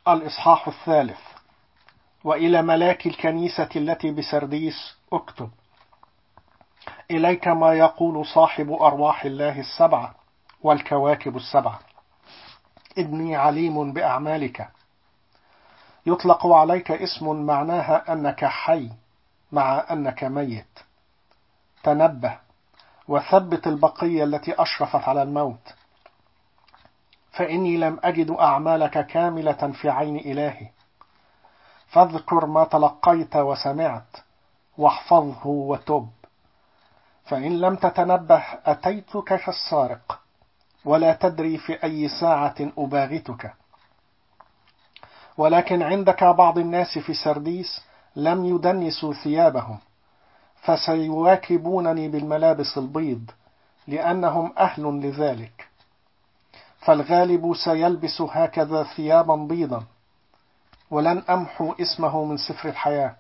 الإصحاح 3. وإلى ملاك الكنيسة التي بسرديس اكتب: إليك ما يقول صاحب أرواح الله السبعة والكواكب السبعة. إني عليم بأعمالك، يطلق عليك اسم معناها أنك حي مع أنك ميت. تنبه وثبت البقية التي أشرفت على الموت، فإني لم أجد أعمالك كاملة في عين إلهي. فاذكر ما تلقيت وسمعت واحفظه وتب، فإن لم تتنبه أتيتك كالسارق، ولا تدري في أي ساعة أباغتك. ولكن عندك بعض الناس في سرديس لم يدنسوا ثيابهم، فسيواكبونني بالملابس البيض، لأنهم أهل لذلك. فالغالب سيلبس هكذا ثيابا بيضا، ولن أمحو اسمه من سفر الحياة.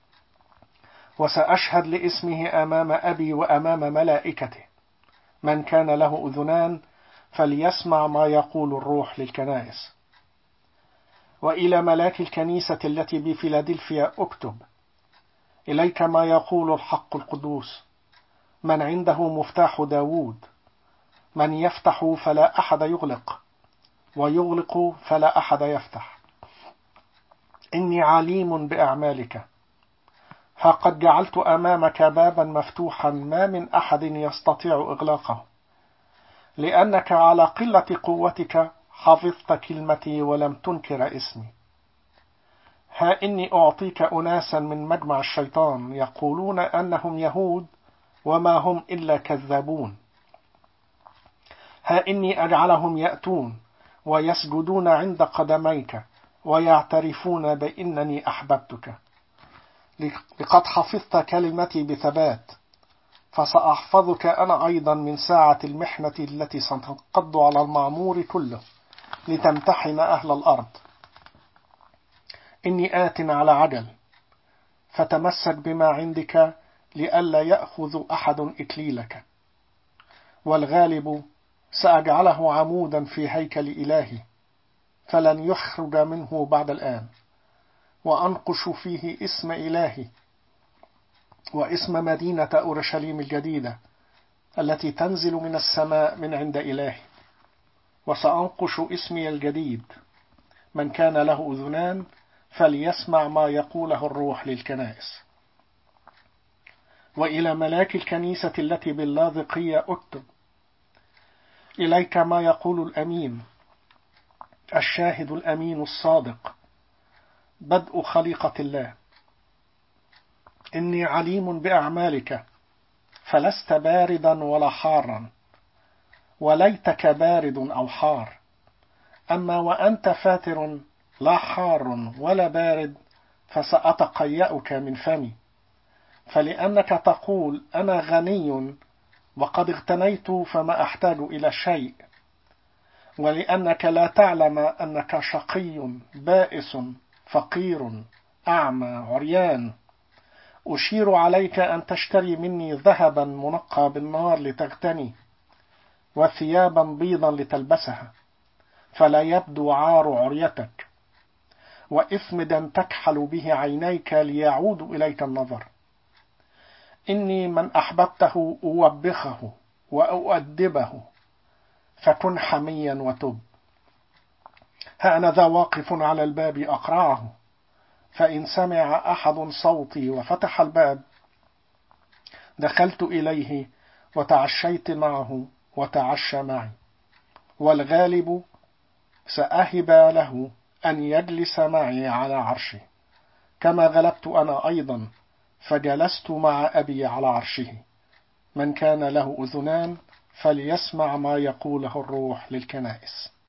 وسأشهد لاسمه أمام أبي وأمام ملائكته. من كان له أذنان فليسمع ما يقول الروح للكنائس. وإلى ملاك الكنيسة التي بفيلادلفيا اكتب: إليك ما يقول الحق القدوس، من عنده مفتاح داود، من يفتح فلا أحد يغلق، ويغلق فلا أحد يفتح. إني عليم بأعمالك، ها قد جعلت أمامك بابا مفتوحا ما من أحد يستطيع إغلاقه، لأنك على قلة قوتك حفظت كلمتي ولم تنكر اسمي. ها إني أعطيك أناسا من مجمع الشيطان يقولون أنهم يهود وما هم إلا كذابون. ها إني أجعلهم يأتون ويسجدون عند قدميك ويعترفون بأنني أحببتك. لقد حفظت كلمتي بثبات، فسأحفظك أنا أيضا من ساعة المحنة التي ستنقض على المعمور كله لتمتحن أهل الأرض. إني آت على عجل، فتمسك بما عندك لئلا يأخذ أحد إكليلك. والغالب سأجعله عمودا في هيكل إلهي، فلن يخرج منه بعد الآن، وأنقش فيه اسم إلهي واسم مدينة أورشليم الجديدة التي تنزل من السماء من عند إلهي. وسأنقش اسمي الجديد. من كان له أذنان فليسمع ما يقوله الروح للكنائس. وإلى ملاك الكنيسة التي باللاذقية اكتب: إليك ما يقول الأمين، الشاهد الأمين الصادق، بدء خليقة الله. إني عليم بأعمالك، فلست باردا ولا حارا، وليتك بارد أو حار. أما وأنت فاتر لا حار ولا بارد، فسأتقيأك من فمي. فلأنك تقول أنا غني وقد اغتنيت فما أحتاج إلى شيء، ولأنك لا تعلم أنك شقي بائس فقير أعمى عريان، أشير عليك أن تشتري مني ذهبا منقى بالنار لتغتني، وثيابا بيضا لتلبسها، فلا يبدو عار عريتك، وإثمدا تكحل به عينيك ليعود إليك النظر. إني من أحببته أوبخه وأؤدبه، فكن حميا وتب. ها أنا ذا واقف على الباب أقرعه، فإن سمع أحد صوتي وفتح الباب دخلت إليه وتعشيت معه وتعشى معي. والغالب سأهب له أن يجلس معي على عرشه، كما غلبت أنا أيضا فجلست مع أبي على عرشه. من كان له أذنان فليسمع ما يقوله الروح للكنائس.